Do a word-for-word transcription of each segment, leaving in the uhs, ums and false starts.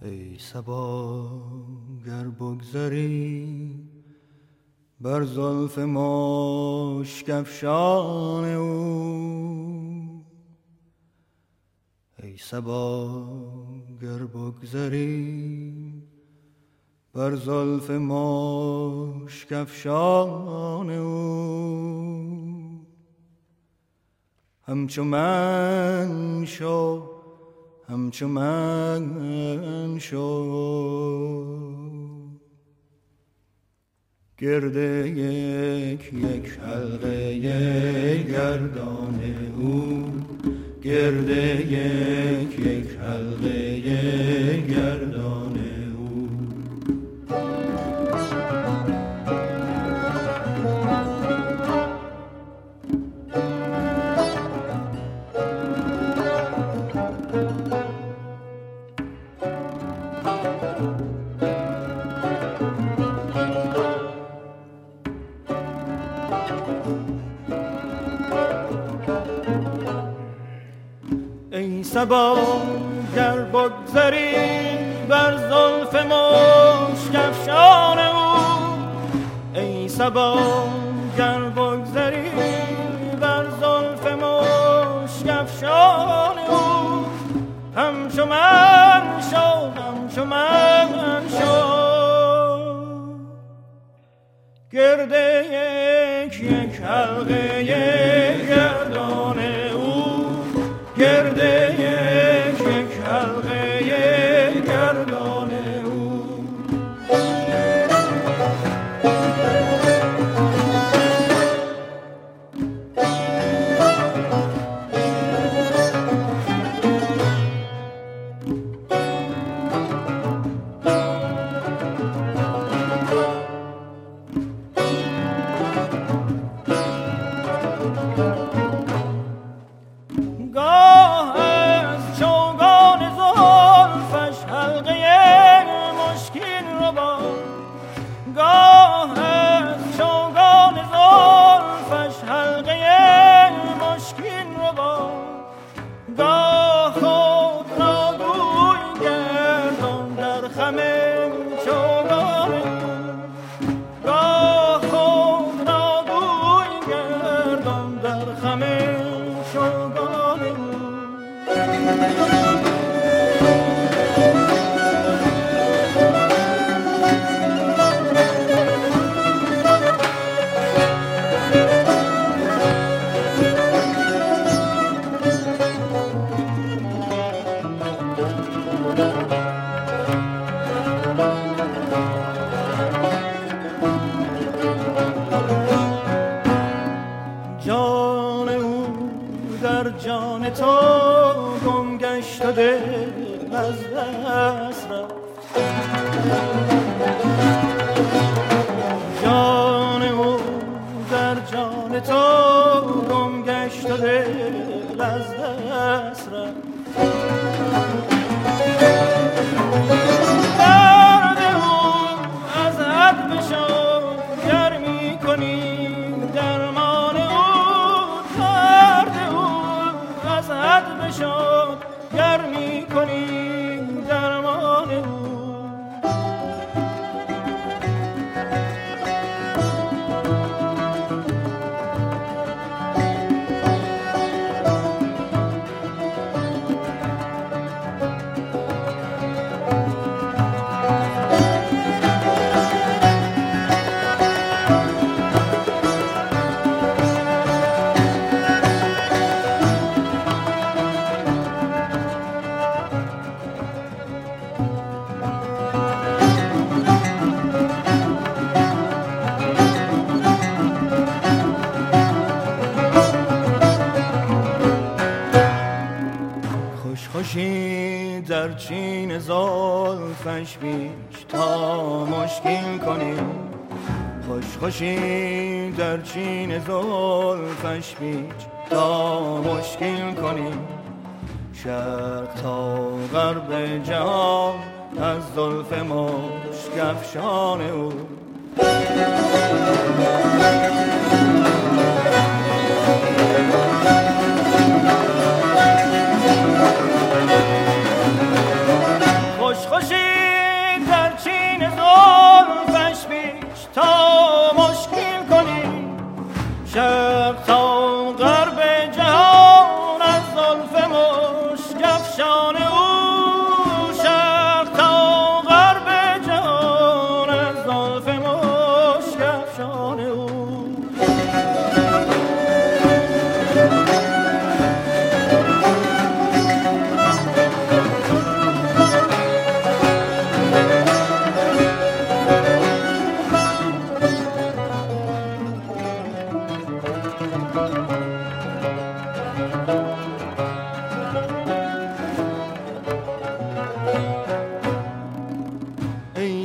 ای صبا گر بگذری بر زلف مشک افشان او، ای صبا گر بگذری بر زلف مشک افشان او، همچو من شو همچو من شو گرد یک یک حلقه گردان او، گرد یک یک حلقه گردان او. ای صبا گر بگذری بر زلف مشک افشان او، ای صبا گر بگذری بر زلف مشک افشان او، همچو من شو همچو من شو گرد یک یک حلقه گردان او، گرد یک یک حلقه گردان او. جان او در جان تو گم گشت و دل از دست رفت، جان او در جان تو گم گشت و دل از دست رفت. درد او از حد بشد گر می کنی درمان او، درد او از حد بشد گر می کنی درمان او. خوشی در چین زلفش بیش تا مشکین کنیم، خوش خوشی در چین زلفش بیش تا مشکین کنیم، شرق تا غرب جهان از زلف مشک افشان او. خوش خوشی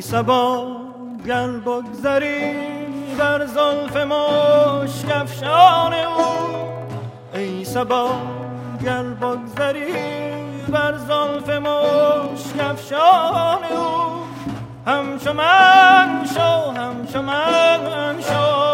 صبا گر بگذری بر زلف مشک افشان او، ای صبا گر بگذری بر زلف مشک افشان او، همچو من شو همچو من شو.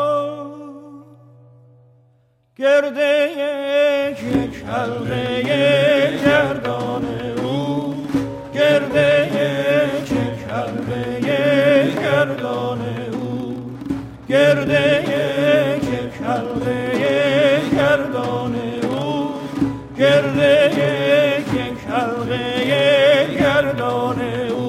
گرد یک یک حلقه گردان او، گرد یک یک حلقه گردان او، گرد یک یک حلقه گردان او، گرد یک یک حلقه گردان او.